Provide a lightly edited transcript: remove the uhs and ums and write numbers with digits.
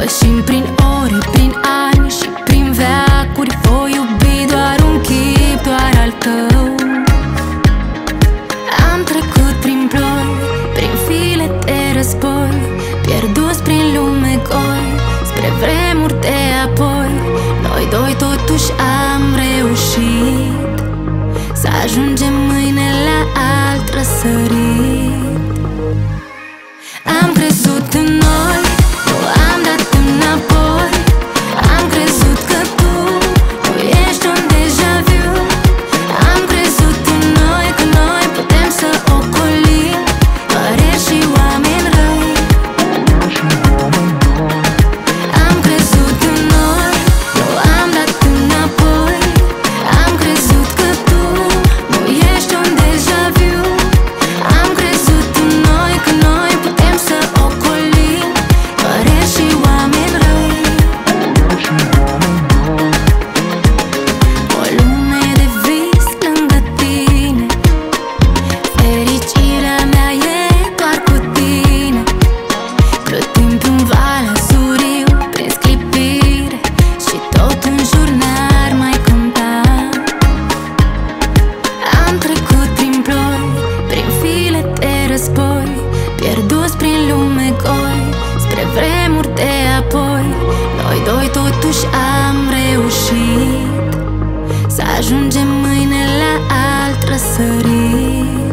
Pășind prin ore, prin ani și prin veacuri, voi iubi doar un chip, doar al tău. Am trecut prin ploi, prin file de război, pierduți prin lume goi, spre vremuri de apoi. Noi doi totuși am reușit să ajungem mâine la alt răsărit. Am crezut în noi, nu am dat înapoi. Am crezut că tu ești un deja vu. Am crezut în noi, că noi putem să ocolim păreri și oameni răi. Am crezut în noi, nu am dat înapoi. Am crezut că tu nu ești un deja vu. Am crezut în noi, că noi putem să ocolim păreri și oameni răi. O lume de vis lângă tine, fericirea mea e doar cu tine. Plutim pe-un val azuriu, prin sclipire, și tot în jur n-ar mai conta. Am trecut prin ploi, prin file de război, pierduți prin lume goi, spre vremuri de apoi. Noi doi totuși am reușit să ajungem mâine la alt răsărit.